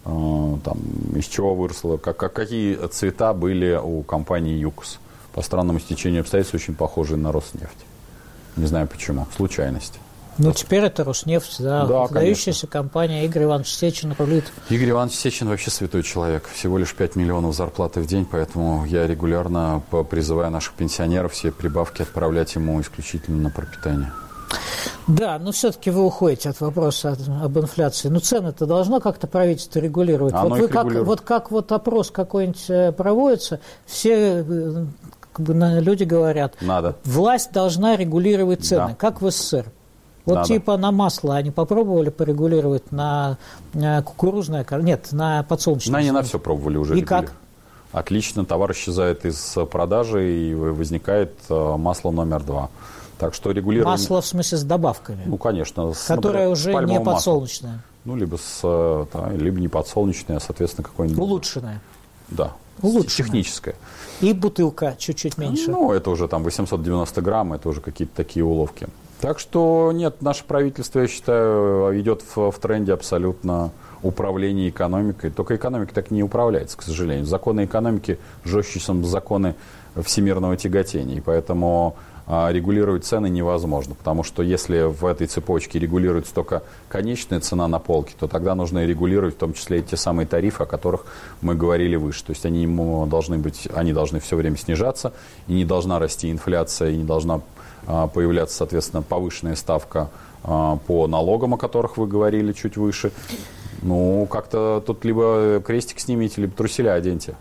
из чего выросло, какие цвета были у компании ЮКОС. По странному стечению обстоятельств очень похожие на Роснефть. Не знаю почему. Случайность. Ну, теперь это Роснефть, да, выдающаяся компания. Игорь Иванович Сечин рулит. Игорь Иванович Сечин вообще святой человек. Всего лишь 5 миллионов зарплаты в день, поэтому я регулярно призываю наших пенсионеров все прибавки отправлять ему исключительно на пропитание. Да, но все-таки вы уходите от вопроса об инфляции. Ну, цены-то должно как-то правительство регулировать. Вот как опрос какой-нибудь проводится, все люди говорят, надо. Власть должна регулировать цены, да. как в СССР. Вот надо. Типа на масло они попробовали порегулировать, на кукурузное, нет, на подсолнечное. Ну, они на все пробовали уже. И как? Отлично, товар исчезает из продажи и возникает масло номер 2. Так что регулирование... Масло в смысле с добавками? Ну, конечно. Которое уже не подсолнечное. Ну, либо не подсолнечное, а, соответственно, какое-нибудь... Улучшенное. Да. Улучшенное. Техническое. И бутылка чуть-чуть меньше. Ну, это уже там 890 грамм, это уже какие-то такие уловки. Так что нет, наше правительство, я считаю, идет в тренде абсолютно управления экономикой. Только экономика так не управляется, к сожалению. Законы экономики жестче, чем законы всемирного тяготения. И поэтому регулировать цены невозможно. Потому что если в этой цепочке регулируется только конечная цена на полке, то тогда нужно и регулировать в том числе и те самые тарифы, о которых мы говорили выше. То есть они должны все время снижаться, и не должна расти инфляция, и не должна появляться, соответственно, повышенная ставка по налогам, о которых вы говорили чуть выше. Ну, как-то тут либо крестик снимите, либо труселя оденьте.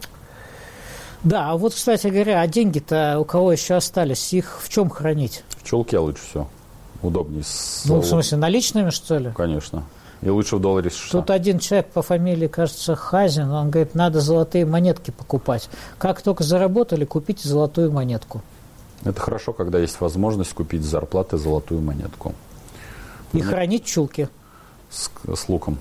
Да, а вот, кстати говоря, а деньги-то у кого еще остались? Их в чем хранить? В чулке лучше всего. Удобнее. Ну, в смысле, наличными, что ли? Конечно. И лучше в долларе США. Тут один человек по фамилии, кажется, Хазин, он говорит, надо золотые монетки покупать. Как только заработали, купите золотую монетку. Это хорошо, когда есть возможность купить с зарплаты золотую монетку. И хранить в чулке. С луком.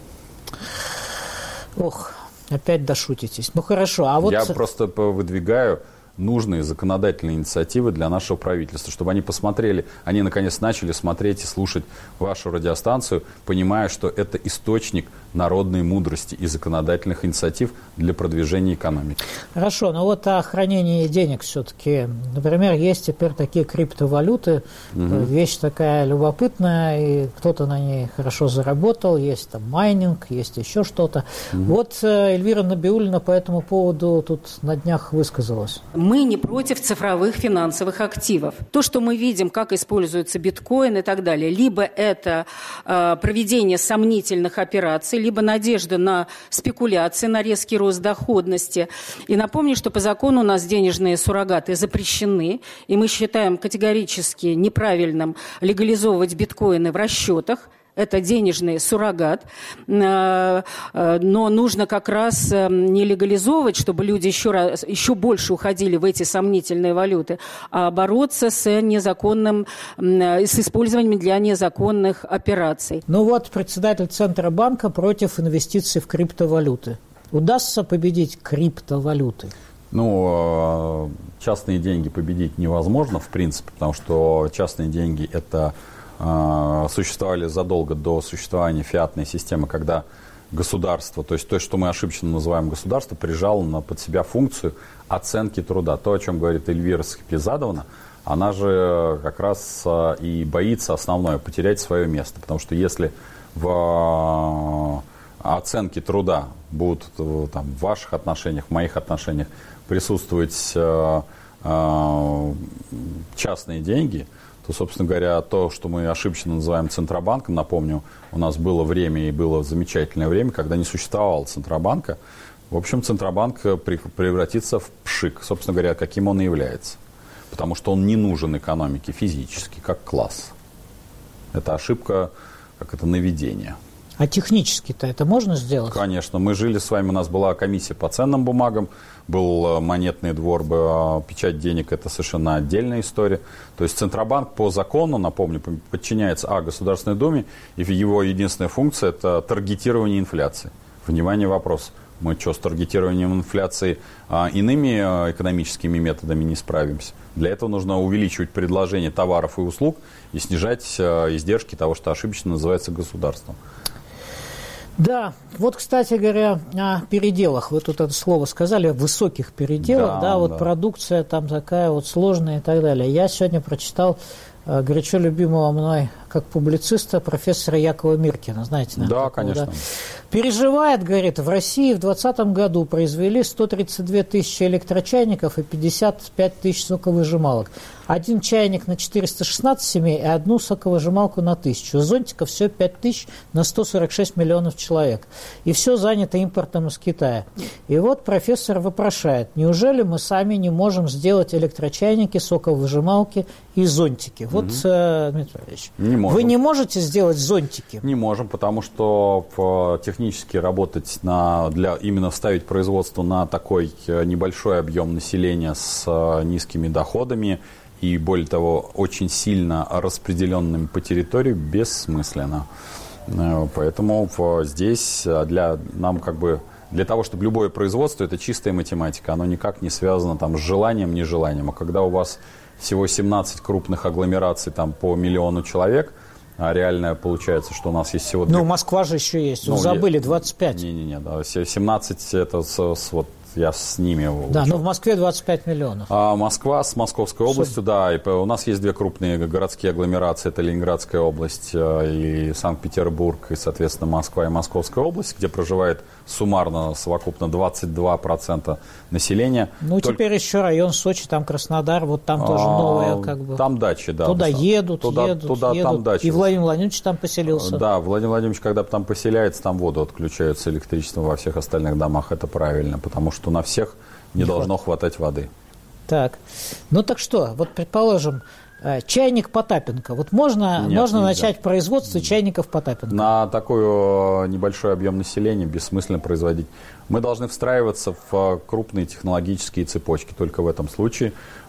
Ох, опять дошутитесь. Ну хорошо, а вот... Я просто выдвигаю нужные законодательные инициативы для нашего правительства, чтобы они посмотрели, они наконец начали смотреть и слушать вашу радиостанцию, понимая, что это источник народной мудрости и законодательных инициатив для продвижения экономики. Хорошо, но вот о хранении денег все-таки. Например, есть теперь такие криптовалюты, вещь такая любопытная, и кто-то на ней хорошо заработал, есть там майнинг, есть еще что-то. Вот Эльвира Набиуллина по этому поводу тут на днях высказалась. Мы не против цифровых финансовых активов. То, что мы видим, как используется биткоин и так далее, либо это проведение сомнительных операций, либо надежда на спекуляции, на резкий рост доходности. И напомню, что по закону у нас денежные суррогаты запрещены, и мы считаем категорически неправильным легализовывать биткоины в расчетах. Это денежный суррогат, но нужно как раз не легализовывать, чтобы люди еще больше уходили в эти сомнительные валюты, а бороться с использованием для незаконных операций. Ну вот председатель Центробанка против инвестиций в криптовалюты. Удастся победить криптовалюты? Ну, частные деньги победить невозможно, в принципе, потому что частные деньги – это существовали задолго до существования фиатной системы, когда государство, то есть то, что мы ошибочно называем государство, прижало под себя функцию оценки труда. То, о чем говорит Эльвира Схипизадовна, она же как раз и боится основное – потерять свое место. Потому что если в оценке труда будут там, в ваших отношениях, в моих отношениях присутствовать частные деньги, то, собственно говоря, то, что мы ошибочно называем Центробанком, напомню, у нас было время и было замечательное время, когда не существовало Центробанка. В общем, Центробанк превратится в пшик, собственно говоря, каким он и является. Потому что он не нужен экономике физически, как класс. Это ошибка, как это наведение. А технически-то это можно сделать? Конечно. Мы жили с вами, у нас была комиссия по ценным бумагам, был монетный двор, печать денег – это совершенно отдельная история. То есть Центробанк по закону, напомню, подчиняется Государственной Думе, и его единственная функция – это таргетирование инфляции. Внимание, вопрос. Мы что, с таргетированием инфляции иными экономическими методами не справимся? Для этого нужно увеличивать предложение товаров и услуг и снижать издержки того, что ошибочно называется государством. Да, вот, кстати говоря, о переделах. Вы тут это слово сказали, о высоких переделах, да, вот продукция там такая вот сложная и так далее. Я сегодня прочитал горячо любимого мной как публициста профессора Якова Миркина. Знаете, наверное, да, такого, конечно. Да? Переживает, говорит, в России в 2020 году произвели 132 тысячи электрочайников и 55 тысяч соковыжималок. Один чайник на 416 семей и одну соковыжималку на 1000. Зонтиков все 5 тысяч на 146 миллионов человек. И все занято импортом из Китая. И вот профессор вопрошает, неужели мы сами не можем сделать электрочайники, соковыжималки и зонтики? Вот, Дмитрий Валерьевич, вы не можете сделать зонтики? Не можем, потому что технически работать именно ставить производство на такой небольшой объем населения с низкими доходами и, более того, очень сильно распределенными по территории бессмысленно. Поэтому здесь для того, чтобы любое производство, это чистая математика, оно никак не связано там, с желанием, нежеланием. А когда у вас всего 17 крупных агломераций там, по миллиону человек, а реально получается, что у нас есть всего... Ну, Москва же еще есть, забыли, 25. Не-не-не, 17 это я с ними... Да, учу. Но в Москве 25 миллионов. А Москва с Московской областью, да, и у нас есть две крупные городские агломерации, это Ленинградская область и Санкт-Петербург, и, соответственно, Москва и Московская область, где проживает суммарно совокупно 22% населения. Ну, теперь еще район Сочи, там Краснодар, вот там тоже новое как бы... Там дачи, да. Туда едут. Там дачи. И Владимир Владимирович там поселился. Да, Владимир Владимирович, когда там поселяется, там воду отключаются, электричество во всех остальных домах, это правильно, потому что на всех не должно хватать воды. Так, ну так что, вот предположим, чайник Потапенко. Вот можно начать производство чайников Потапенко? На такой небольшой объем населения бессмысленно производить. Мы должны встраиваться в крупные технологические цепочки. Только в этом случае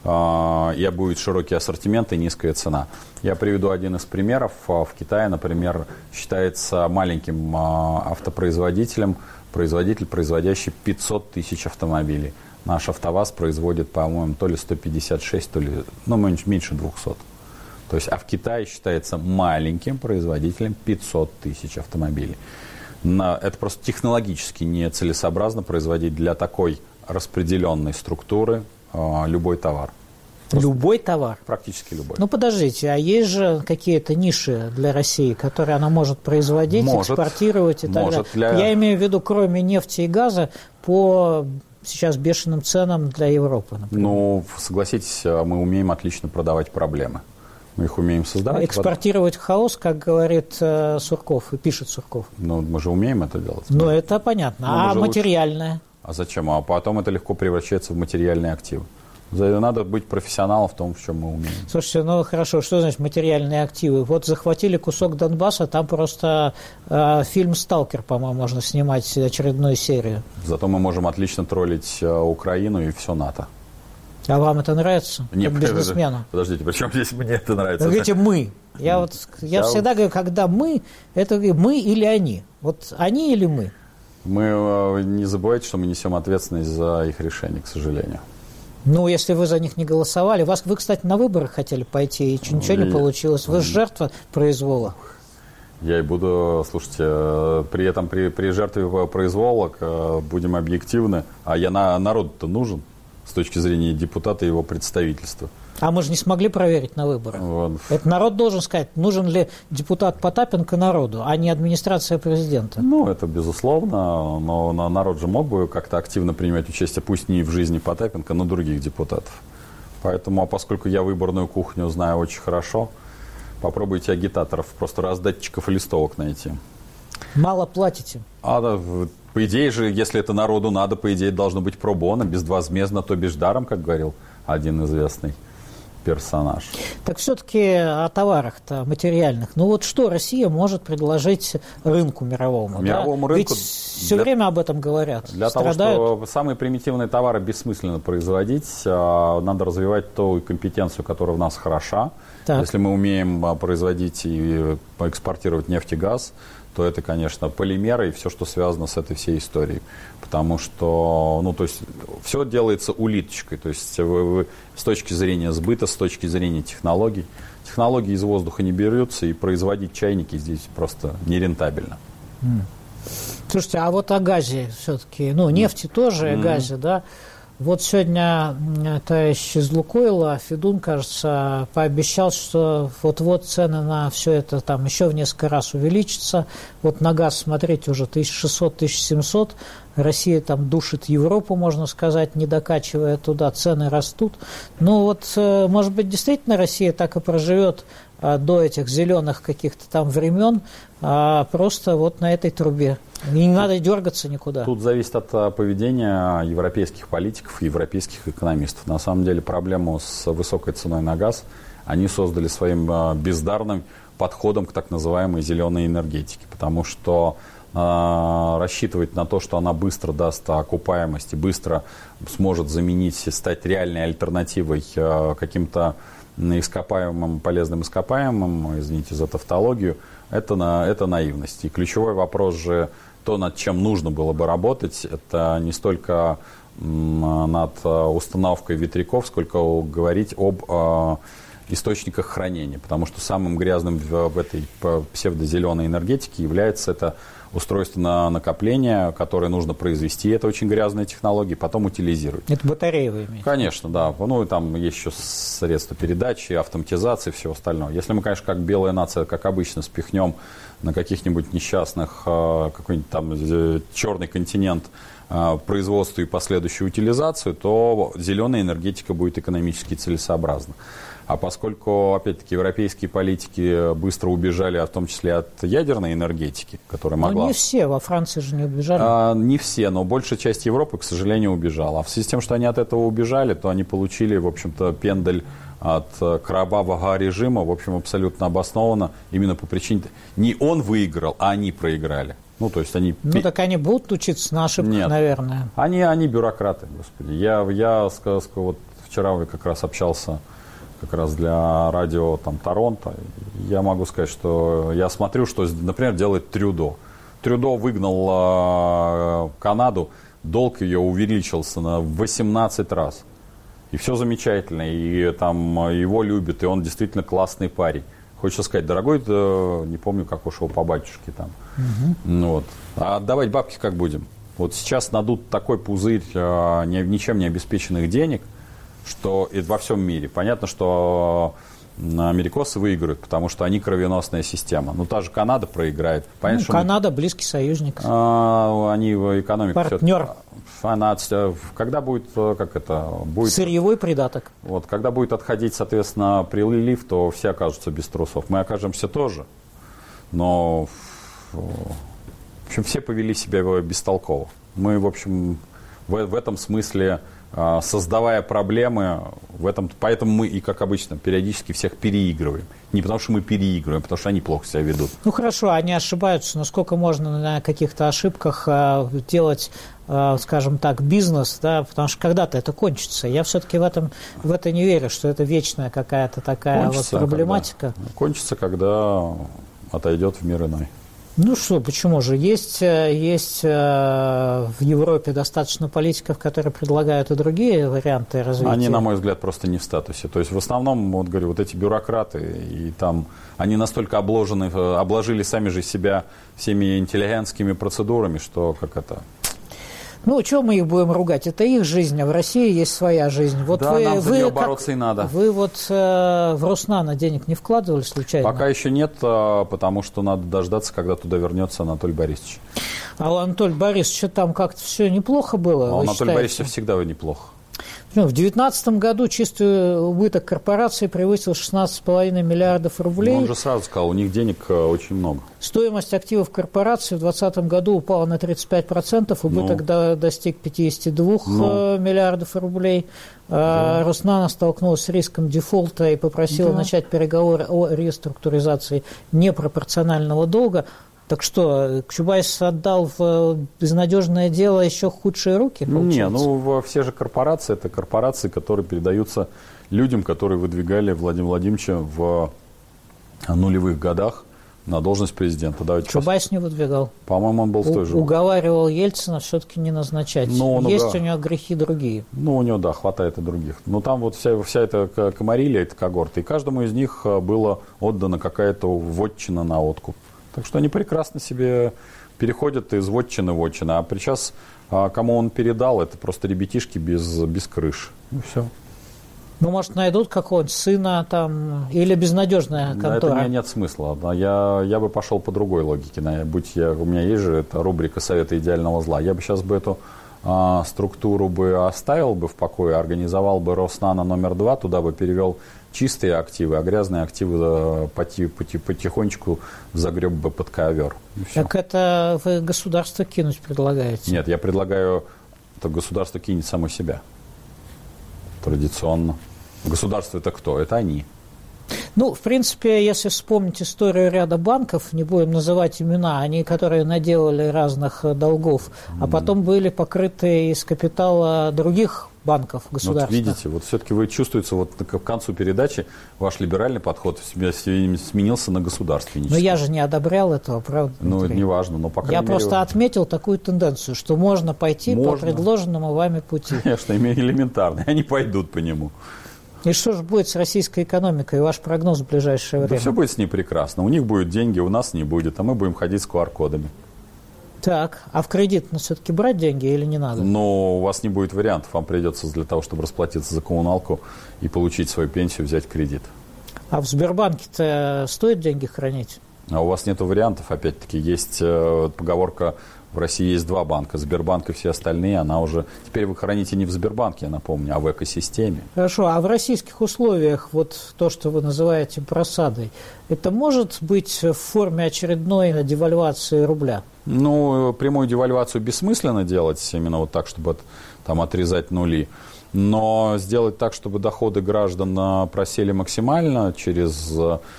будет широкий ассортимент и низкая цена. Я приведу один из примеров. В Китае, например, считается маленьким автопроизводителем производитель, производящий 500 тысяч автомобилей. Наш АвтоВАЗ производит, по-моему, то ли 156, то ли меньше 200. То есть, а в Китае считается маленьким производителем 500 тысяч автомобилей. Это просто технологически нецелесообразно производить для такой распределенной структуры любой товар. Любой товар? Практически любой. Ну, подождите, а есть же какие-то ниши для России, которые она может производить, экспортировать и так далее? Я имею в виду, кроме нефти и газа, по сейчас бешеным ценам для Европы, например. Ну, согласитесь, мы умеем отлично продавать проблемы. Мы их умеем создавать. Экспортировать хаос, как говорит Сурков, и пишет Сурков. Ну, мы же умеем это делать. Ну, это понятно. А материальное? Лучше... А зачем? А потом это легко превращается в материальные активы. Надо быть профессионалом в том, в чем мы умеем. Слушайте, ну хорошо, что значит материальные активы? Вот захватили кусок Донбасса, там просто фильм «Сталкер», по-моему, можно снимать очередную серию. Зато мы можем отлично троллить Украину и все НАТО. А вам это нравится? Нет, как бизнесмену? Подождите, причем здесь мне это нравится? Вы говорите «мы». Я всегда говорю, когда мы, это мы или они. Вот они или мы? Мы не забывайте, что мы несем ответственность за их решение, к сожалению. Ну, если вы за них не голосовали. Вы, кстати, на выборы хотели пойти, и ничего не получилось. Вы жертва произвола. Я и буду, слушайте, при этом при жертве произвола будем объективны. А народу-то нужен с точки зрения депутата и его представительства. А мы же не смогли проверить на выборах. Вот. Это народ должен сказать, нужен ли депутат Потапенко народу, а не администрация президента. Ну, это безусловно, но народ же мог бы как-то активно принимать участие, пусть не в жизни Потапенко, но других депутатов. Поэтому, поскольку я выборную кухню знаю очень хорошо, попробуйте агитаторов, просто раздатчиков и листовок найти. Мало платите. По идее же, если это народу надо, по идее, должно быть пробона, безвозмездно, то бишь даром, как говорил один известный персонаж. Так все-таки о товарах-то материальных. Ну вот что Россия может предложить рынку мировому? Мировому рынку? Ведь все время об этом говорят. Для того, чтобы самые примитивные товары бессмысленно производить, надо развивать ту компетенцию, которая у нас хороша. Так. Если мы умеем производить и экспортировать нефть и газ, то это, конечно, полимеры и все, что связано с этой всей историей. Потому что, то есть, все делается улиточкой. То есть, вы с точки зрения сбыта, с точки зрения технологий. Технологии из воздуха не берутся, и производить чайники здесь просто нерентабельно. Слушайте, а вот о газе все-таки, нефти тоже, о газе, да? Вот сегодня товарищ из «Лукойла», Федун, кажется, пообещал, что вот-вот цены на все это там еще в несколько раз увеличатся. Вот на газ, смотрите, уже 1600-1700. Россия там душит Европу, можно сказать, не докачивая туда, цены растут. Ну вот, может быть, действительно Россия так и проживет до этих зеленых каких-то там времен, просто вот на этой трубе. И не надо дергаться никуда. Тут зависит от поведения европейских политиков и европейских экономистов. На самом деле проблему с высокой ценой на газ они создали своим бездарным подходом к так называемой зеленой энергетике. Потому что рассчитывать на то, что она быстро даст окупаемость и быстро сможет заменить, стать реальной альтернативой каким-то ископаемым, полезным ископаемым, извините за тавтологию, это наивность. И ключевой вопрос же, то, над чем нужно было бы работать, это не столько над установкой ветряков, сколько говорить об источниках хранения. Потому что самым грязным в этой псевдозеленой энергетике является это устройство на накопление, которое нужно произвести. Это очень грязная технология, потом утилизировать. Это батареи вы имеете? Конечно, да. Ну, и там есть еще средства передачи, автоматизации и всего остального. Если мы, конечно, как белая нация, как обычно, спихнем на каких-нибудь несчастных какой-нибудь там черный континент производство и последующую утилизацию, то зеленая энергетика будет экономически целесообразна. А поскольку, опять-таки, европейские политики быстро убежали, в том числе от ядерной энергетики, которая могла... Но не все, во Франции же не убежали. Не все, но большая часть Европы, к сожалению, убежала. А в связи с тем, что они от этого убежали, то они получили, в общем-то, пендель от кровавого режима, в общем, абсолютно обоснованно, именно по причине... Не он выиграл, а они проиграли. Ну, то есть они... Ну, так они будут учиться на ошибках, нет, наверное. Они бюрократы, господи. Я вот вчера как раз общался как раз для радио там, Торонто. Я могу сказать, что я смотрю, что, например, делает Трюдо. Трюдо выгнал Канаду, долг ее увеличился на 18 раз. И все замечательно, и там его любят, и он действительно классный парень. Хочется сказать, дорогой, не помню, как ушел по батюшке там. Ну, вот. А отдавать бабки как будем? Вот сейчас надут такой пузырь ничем не обеспеченных денег, что и во всем мире. Понятно, что америкосы выиграют, потому что они кровеносная система. Ну, та же Канада проиграет. Понятно, что Канада близкий союзник. Они в экономике... Партнер. Когда будет, будет... Сырьевой придаток. Вот, когда будет отходить, соответственно, прилив, то все окажутся без трусов. Мы окажемся тоже. Но, в общем, все повели себя бестолково. Мы, в общем, в этом смысле... создавая проблемы, поэтому мы и, как обычно, периодически всех переигрываем. Не потому, что мы переигрываем, а потому, что они плохо себя ведут. Ну, хорошо, они ошибаются, но сколько можно на каких-то ошибках делать, скажем так, бизнес, да, потому что когда-то это кончится. Я все-таки в это не верю, что это вечная какая-то такая вот проблематика. Кончится, когда отойдет в мир иной. Ну что, почему же? Есть в Европе достаточно политиков, которые предлагают и другие варианты развития. Они, на мой взгляд, просто не в статусе. То есть, в основном, вот говорю, вот эти бюрократы, и там они настолько обложили сами же себя всеми интеллигентскими процедурами, что Ну, чего мы их будем ругать? Это их жизнь, а в России есть своя жизнь. Вот да, нам за нее бороться и надо. Вы вот в Роснано денег не вкладывали случайно? Пока еще нет, потому что надо дождаться, когда туда вернется Анатолий Борисович. А у Анатолия Борисовича там как-то все неплохо было, у Анатолия Борисовича всегда неплохо. В 2019 году чистый убыток корпорации превысил 16,5 миллиардов рублей. Но он же сразу сказал, у них денег очень много. Стоимость активов корпорации в 2020 году упала на 35%, убыток достиг 52 миллиардов рублей. Да. Роснано столкнулась с риском дефолта и попросила начать переговоры о реструктуризации непропорционального долга. Так что, Чубайс отдал в безнадежное дело еще худшие руки, получается? Все же корпорации, это корпорации, которые передаются людям, которые выдвигали Владимира Владимировича в нулевых годах на должность президента. Чубайс не выдвигал. По-моему, он был в той же. Уговаривал Ельцина все-таки не назначать. Есть у него грехи другие. У него, хватает и других. Но там вот вся эта комарилья, эта когорта, и каждому из них было отдано какая-то вотчина на откуп. Так что они прекрасно себе переходят из вотчины в вотчину. А сейчас кому он передал, это просто ребятишки без крыш. И все. Ну, может, найдут какого-нибудь сына там, или безнадежная контора? Это нет смысла. Я бы пошел по другой логике. У меня есть же эта рубрика «Советы идеального зла». Я бы сейчас эту структуру оставил бы в покое, организовал бы Роснано номер 2, туда бы перевел чистые активы, а грязные активы потихонечку загреб бы под ковер. Так это вы государство кинуть предлагаете? Нет, я предлагаю, это государство кинет само себя. Традиционно. Государство это кто? Это они. Ну, в принципе, если вспомнить историю ряда банков, не будем называть имена, они, которые наделали разных долгов, а потом были покрыты из капитала других банков государственных. Вот видите, вот все-таки вы чувствуете, вот к концу передачи ваш либеральный подход сменился на государственнический. Но я же не одобрял этого, правда? Ну, это не важно, но по крайней мере... Я просто отметил такую тенденцию, что можно пойти по предложенному вами пути. Конечно, элементарно, они пойдут по нему. И что же будет с российской экономикой? Ваш прогноз в ближайшее время? Да все будет с ней прекрасно. У них будут деньги, у нас не будет, а мы будем ходить с QR-кодами. Так, а в кредит все-таки брать деньги или не надо? Но у вас не будет вариантов. Вам придется для того, чтобы расплатиться за коммуналку и получить свою пенсию, взять кредит. А в Сбербанке-то стоит деньги хранить? А у вас нет вариантов. Опять-таки, есть поговорка: в России есть два банка, Сбербанк и все остальные, она уже... Теперь вы храните не в Сбербанке, я напомню, а в экосистеме. Хорошо, а в российских условиях вот то, что вы называете просадой, это может быть в форме очередной девальвации рубля? Ну, прямую девальвацию бессмысленно делать, именно вот так, чтобы там отрезать нули. Но сделать так, чтобы доходы граждан просели максимально через...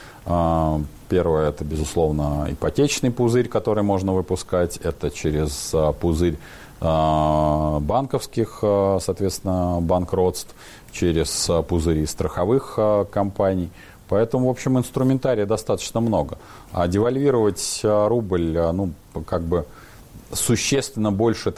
Первое, это, безусловно, ипотечный пузырь, который можно выпускать. Это через пузырь банковских, соответственно, банкротств, через пузыри страховых компаний. Поэтому, в общем, инструментария достаточно много. А девальвировать рубль, существенно больше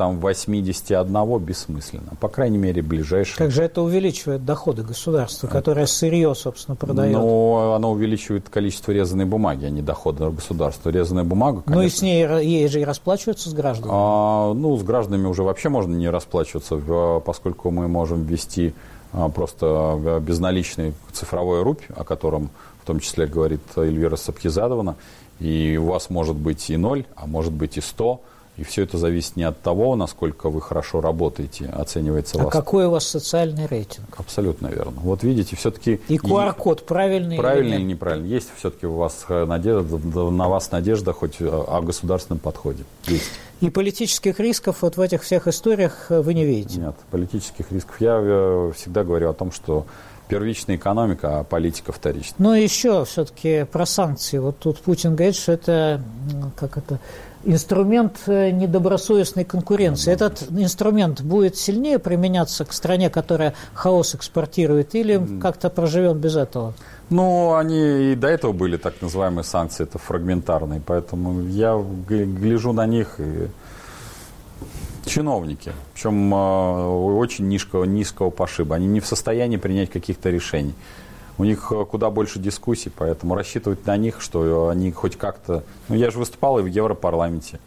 81 бессмысленно. По крайней мере, ближайшее. Как же это увеличивает доходы государства, которое сырье, собственно, продает? Но оно увеличивает количество резаной бумаги, а не доходы государства. Резаная бумага, конечно... Ну и с ней ей же и расплачиваются с гражданами? С гражданами уже вообще можно не расплачиваться, поскольку мы можем ввести просто безналичный цифровой рубль, о котором в том числе говорит Эльвира Сабхизадовна, и у вас может быть и 0, а может быть и 100. И все это зависит не от того, насколько вы хорошо работаете, оценивается вас. А какой у вас социальный рейтинг? Абсолютно верно. Вот видите, все-таки... И QR-код правильный или неправильный? Есть все-таки у вас надежда хоть о государственном подходе. Есть. И политических рисков вот в этих всех историях вы не видите? Нет, политических рисков. Я всегда говорю о том, что первичная экономика, а политика вторичная. Но еще все-таки про санкции. Вот тут Путин говорит, что это инструмент недобросовестной конкуренции. Этот инструмент будет сильнее применяться к стране, которая хаос экспортирует, или как-то проживем без этого? Ну, они и до этого были так называемые санкции, это фрагментарные, поэтому я гляжу на них и... Чиновники, причем очень низкого пошиба, они не в состоянии принять каких-то решений. У них куда больше дискуссий, поэтому рассчитывать на них, что они хоть как-то... я же выступал и в Европарламенте.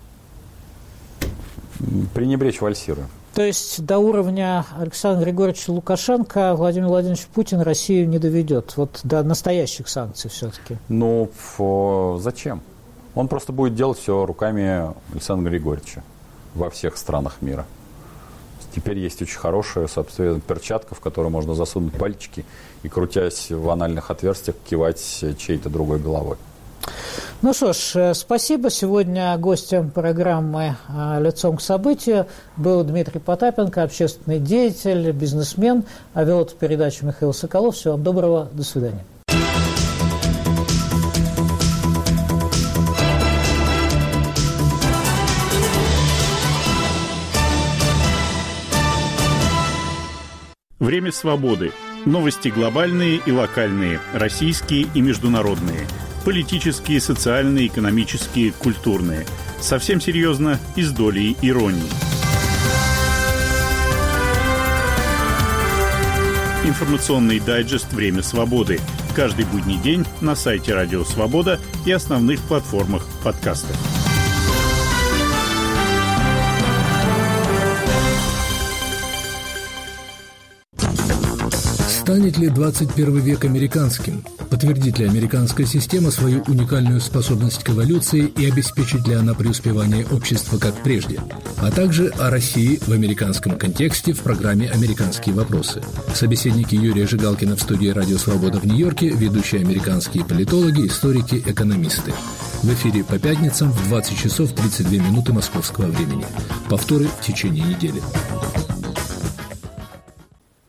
Пренебречь вальсируя. То есть до уровня Александра Григорьевича Лукашенко Владимир Владимирович Путин Россию не доведет, вот до настоящих санкций все-таки? Зачем? Он просто будет делать все руками Александра Григорьевича во всех странах мира. Теперь есть очень хорошая, собственно, перчатка, в которую можно засунуть пальчики и, крутясь в анальных отверстиях, кивать чьей-то другой головой. Ну что ж, спасибо. Сегодня гостем программы «Лицом к событию» был Дмитрий Потапенко, общественный деятель, бизнесмен. А вел эту передачу Михаил Соколов. Всего вам доброго. До свидания. Время свободы. Новости глобальные и локальные, российские и международные. Политические, социальные, экономические, культурные. Совсем серьезно и с долей иронии. Информационный дайджест «Время свободы». Каждый будний день на сайте Радио Свобода и основных платформах подкастов. Станет ли 21 век американским? Подтвердит ли американская система свою уникальную способность к эволюции и обеспечит ли она преуспевание общества как прежде? А также о России в американском контексте в программе «Американские вопросы». Собеседники Юрия Жигалкина в студии «Радио Свобода» в Нью-Йорке, ведущие американские политологи, историки, экономисты. В эфире по пятницам в 20 часов 32 минуты московского времени. Повторы в течение недели.